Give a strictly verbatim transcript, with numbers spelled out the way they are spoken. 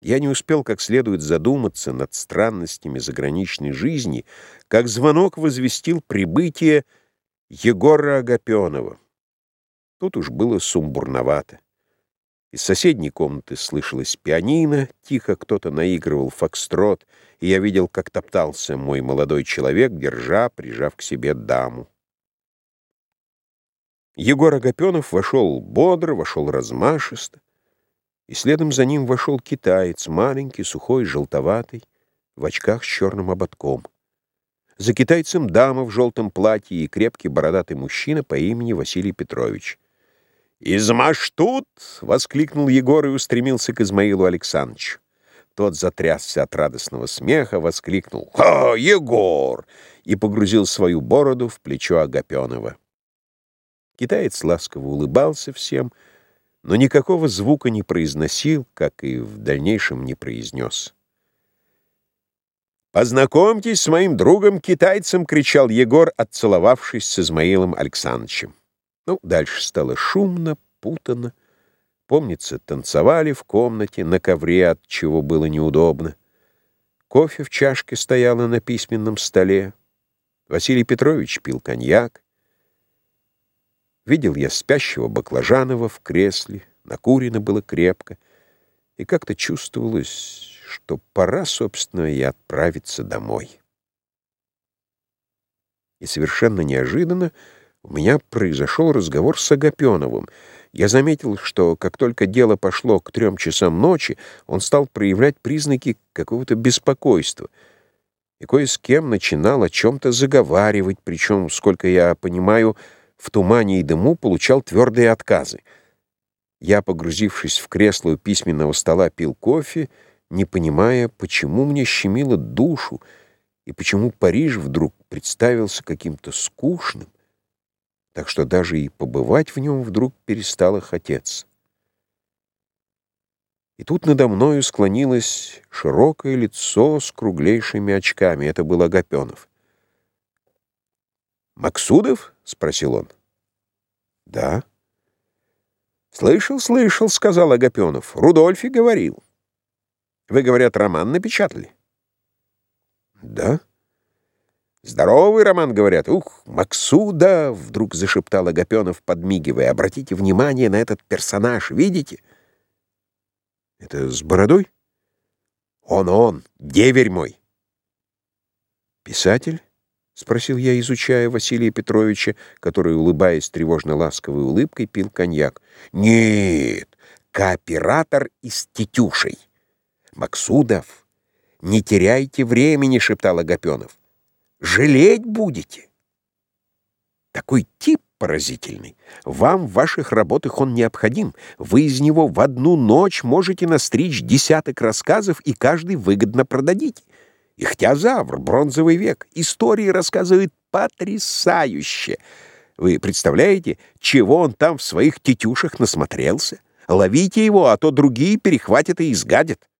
Я не успел как следует задуматься над странностями заграничной жизни, как звонок возвестил прибытие Егора Агапенова. Тут уж было сумбурновато. Из соседней комнаты слышалось пианино, тихо кто-то наигрывал фокстрот, и я видел, как топтался мой молодой человек, держа, прижав к себе даму. Егор Агапенов вошел бодро, вошел размашисто, и следом за ним вошел китаец, маленький, сухой, желтоватый, в очках с черным ободком. За китайцем дама в желтом платье и крепкий бородатый мужчина по имени Василий Петрович. «Измаш тут!» — воскликнул Егор и устремился к Измаилу Александровичу. Тот затрясся от радостного смеха, воскликнул «Ха, Егор!» и погрузил свою бороду в плечо Агапенова. Китаец ласково улыбался всем, но никакого звука не произносил, как и в дальнейшем не произнес. «Познакомьтесь с моим другом-китайцем!» — кричал Егор, отцеловавшись с Измаилом Александровичем. Ну, дальше стало шумно, путано. Помнится, танцевали в комнате на ковре, от чего было неудобно. Кофе в чашке стояло на письменном столе. Василий Петрович пил коньяк. Видел я спящего Баклажанова в кресле, накурено было крепко, и как-то чувствовалось, что пора, собственно, и отправиться домой. И совершенно неожиданно у меня произошел разговор с Агапеновым. Я заметил, что как только дело пошло к трем часам ночи, он стал проявлять признаки какого-то беспокойства и кое с кем начинал о чем-то заговаривать, причем, сколько я понимаю, в тумане и дыму получал твердые отказы. Я, погрузившись в кресло у письменного стола, пил кофе, не понимая, почему мне щемило душу и почему Париж вдруг представился каким-то скучным, так что даже и побывать в нем вдруг перестало хотеться. И тут надо мною склонилось широкое лицо с круглейшими очками. Это был Агапенов. «Максудов?» — спросил он. «Да». «Слышал, слышал», — сказал Агапенов. «Рудольфи говорил. Вы, говорят, роман напечатали?» «Да». «Здоровый роман, говорят. Ух, Максуда!» — вдруг зашептал Агапенов, подмигивая. «Обратите внимание на этот персонаж. Видите?» «Это с бородой?» «Он, он, деверь мой». «Писатель?» — спросил я, изучая Василия Петровича, который, улыбаясь тревожно-ласковой улыбкой, пил коньяк. «Нет, кооператор и с тетюшей. Максудов, не теряйте времени», — шептал Агапенов. «Жалеть будете. Такой тип поразительный. Вам в ваших работах он необходим. Вы из него в одну ночь можете настричь десяток рассказов, и каждый выгодно продадите. Ихтиозавр, бронзовый век. Истории рассказывает потрясающе. Вы представляете, чего он там в своих тетюшах насмотрелся? Ловите его, а то другие перехватят и изгадят».